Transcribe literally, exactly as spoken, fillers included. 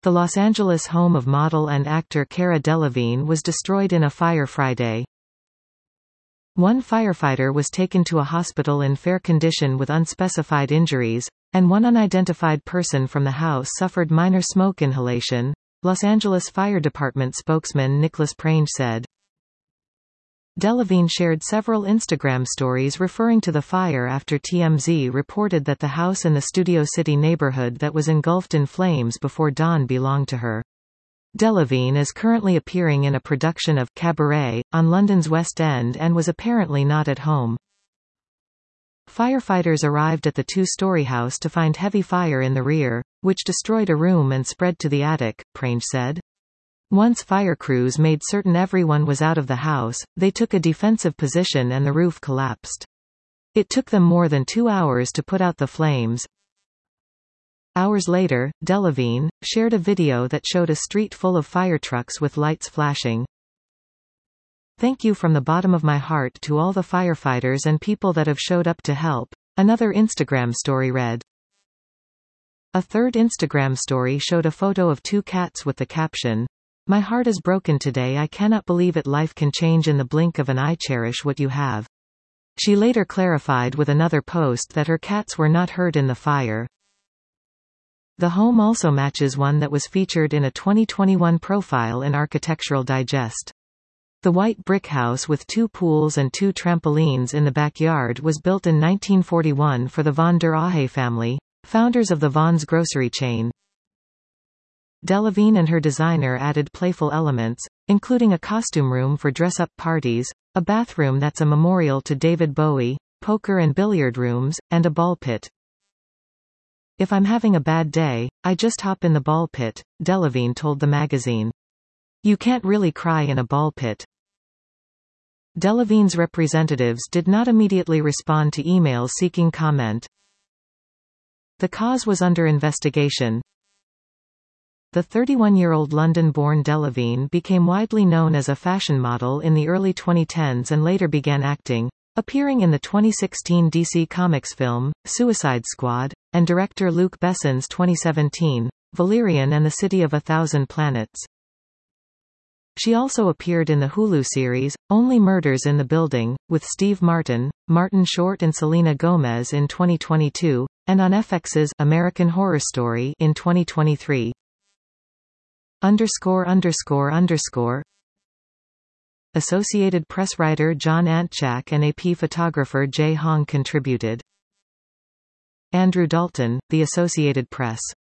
The Los Angeles home of model and actor Cara Delevingne was destroyed in a fire Friday. One firefighter was taken to a hospital in fair condition with unspecified injuries, and one unidentified person from the house suffered minor smoke inhalation, Los Angeles Fire Department spokesman Nicholas Prange said. Delevingne shared several Instagram stories referring to the fire after T M Z reported that the house in the Studio City neighborhood that was engulfed in flames before dawn belonged to her. Delevingne is currently appearing in a production of Cabaret on London's West End and was apparently not at home. Firefighters arrived at the two-story house to find heavy fire in the rear, which destroyed a room and spread to the attic, Prange said. Once fire crews made certain everyone was out of the house, they took a defensive position and the roof collapsed. It took them more than two hours to put out the flames. Hours later, Delevingne shared a video that showed a street full of fire trucks with lights flashing. "Thank you from the bottom of my heart to all the firefighters and people that have showed up to help," another Instagram story read. A third Instagram story showed a photo of two cats with the caption, "My heart is broken today. I cannot believe it. Life can change in the blink of an eye. Cherish what you have." She later clarified with another post that her cats were not hurt in the fire. The home also matches one that was featured in a twenty twenty-one profile in Architectural Digest. The white brick house with two pools and two trampolines in the backyard was built in nineteen forty-one for the Von der Ahe family, founders of the Vons grocery chain. Delevingne and her designer added playful elements, including a costume room for dress-up parties, a bathroom that's a memorial to David Bowie, poker and billiard rooms, and a ball pit. "If I'm having a bad day, I just hop in the ball pit," Delevingne told the magazine. "You can't really cry in a ball pit." Delevingne's representatives did not immediately respond to emails seeking comment. The cause was under investigation. The thirty-one-year-old London-born Delevingne became widely known as a fashion model in the early twenty tens and later began acting, appearing in the twenty sixteen D C Comics film, Suicide Squad, and director Luc Besson's twenty seventeen, Valerian and the City of a Thousand Planets. She also appeared in the Hulu series, Only Murders in the Building, with Steve Martin, Martin Short and Selena Gomez in twenty twenty-two, and on F X's American Horror Story in twenty twenty-three. Underscore underscore underscore Associated Press writer John Antchak and A P photographer Jay Hong contributed. Andrew Dalton, The Associated Press.